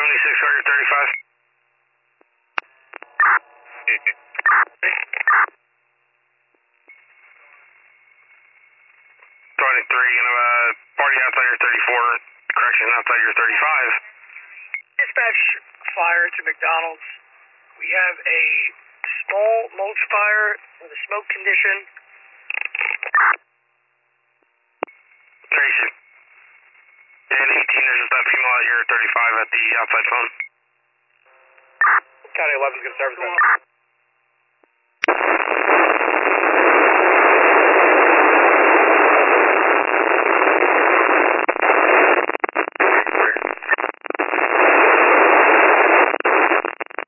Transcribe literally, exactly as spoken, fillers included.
twenty-six, target thirty-five. twenty-three, and uh, party outside your thirty-four, correction, outside your thirty-five. Dispatch fire to McDonald's. We have a small mulch fire with a smoke condition. Tracy. ten eighteen, there's just that female out here at thirty-five at the outside phone. County eleven's going to service that.